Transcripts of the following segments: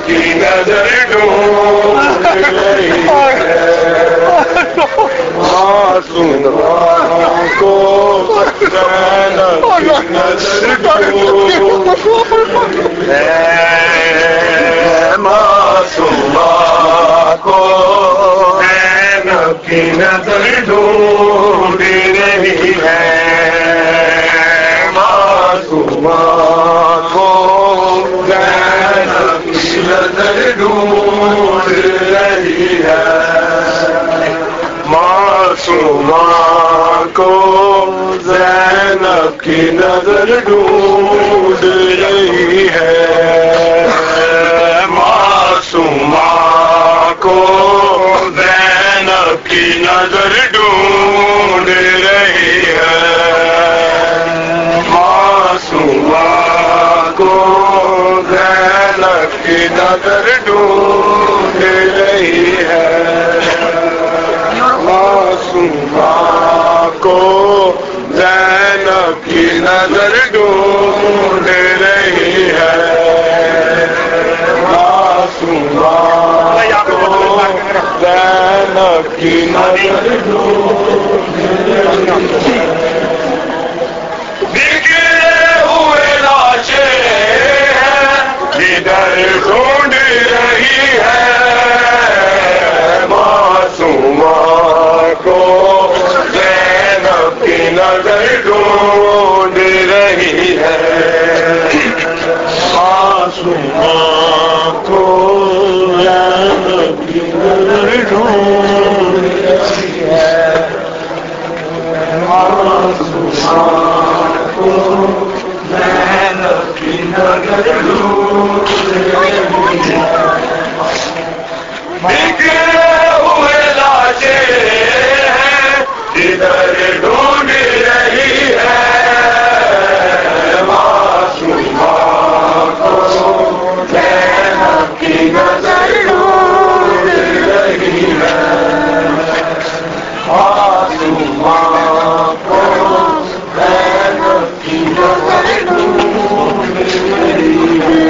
की नजर ढूंढ रही है, मासूमा को ज़ैनब की नजर ढूंढ है, मासूमा को ज़ैनब की नजर ढूंढ रही है, मासूमा को ज़ैनब की नजर ढूंढ रही है, मासूमा को ज़ैनब की नजर ढूंढ रही है, मासूमा को ज़ैनब की नजर ढूंढ रही है, मासूमा को ज़ैनब की नजर ढूंढ रही है, मासूमा को ज़ैनब की नजर ढूंढ रही है, मासूमा को ज़ैनब की नजर ढूंढ रही है, बिखरे हुए लाशें हैं जिधर ढूंढ रही है, मासूमा को ज़ैनब की नजर ढूंढ रही है, मासूमा को ज़ैनब की नजर ढूंढ रही है, मासूमा को ज़ैनब की नजर ढूंढ रही है, बिखरे हुए लाशें हैं जिधर ढूंढ रही है, मासूमा को ज़ैनब की नजर ढूंढ रही है, मासूमा को ज़ैनब की नजर ढूंढ रही है,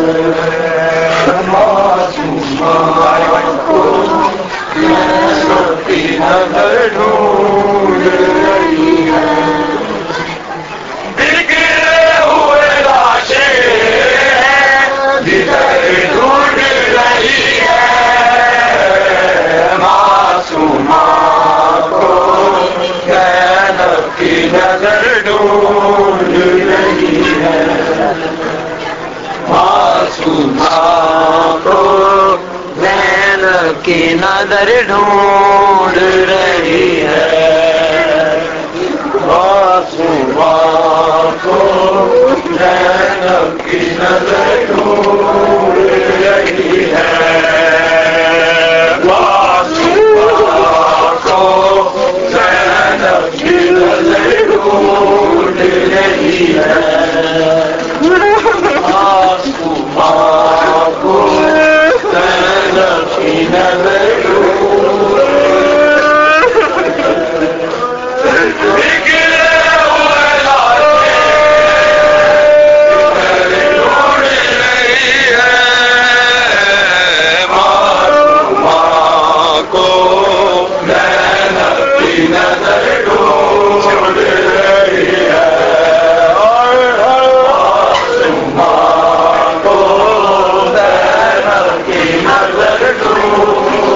मासूमा को ज़ैनब की नजर ढूंढ रही है, बिखरे हुए लाशें हैं जिधर ढूंढ रही है, मासूमा को ज़ैनब की नजर ढूंढ रही है, मासूमा को ज़ैनब की नजर ढूंढ रही है, मासूमा को ज़ैनब की नजर ढूंढ रही है, मासूमा को ज़ैनब की नजर ढूंढ रही है, मासूमा को ज़ैनब की नजर ढूंढ बिखरे हुए लाशें ढूंढ रही है, मासूमा को ज़ैनब की नजर ढूंढ रही है, मासूमा को ज़ैनब की नजर ढूंढ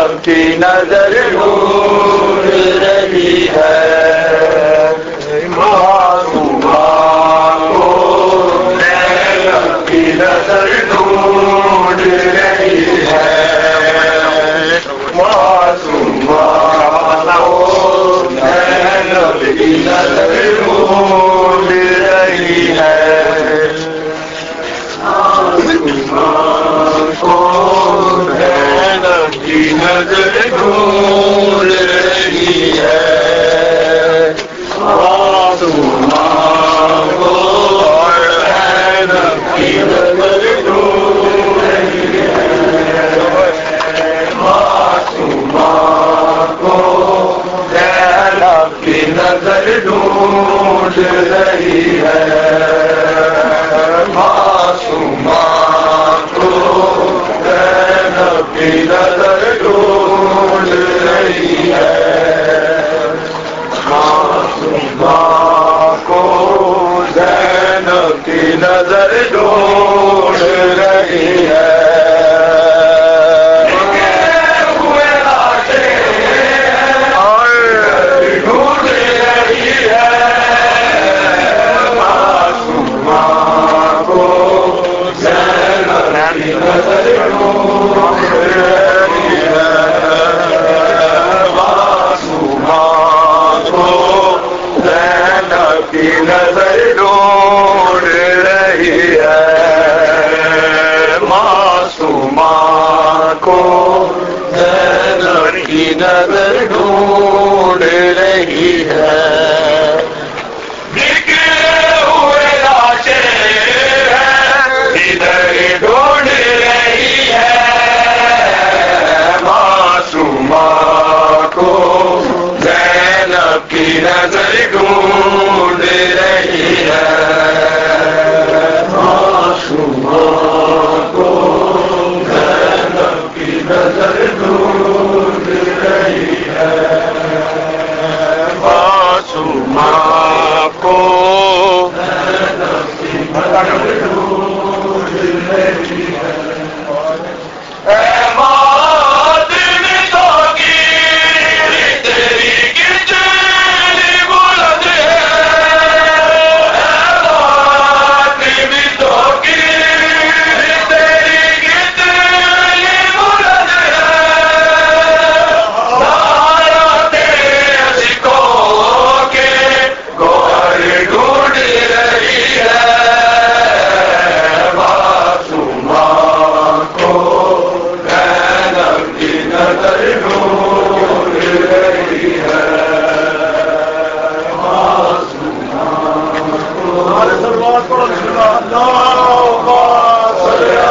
ज़ैनब की नजर ढूंढ रही है, मासूमा को ज़ैनब की नजर ढूंढ रही है, मासूमा को ज़ैनब की नजर ढूंढ रही है, मासूमा को ज़ैनब की नजर ढूंढ रही है, मासूमा को ज़ैनब की नजर ढूंढ रही है, मासूमा को ज़ैनब की नजर ढूंढ रही है, मासूमा को ज़ैनब की नजर ढूंढ रही है, मासूमा को ज़ैनब की नजर ढूंढ रही है, हुए लाशें ढूंढ रही है, मासूमा को ज़ैनब की नजर ढूंढ रही है, मासूमा को ज़ैनब की नजर ढूंढ रही है, मासूमा को ज़ैनब की नजर ढूंढ रही है, बिखरे हुए लाशें इधर ढूंढ रही है, मासूमा को ज़ैनब की नजर ढूंढ रही है, मासूमा को ज़ैनब की नजर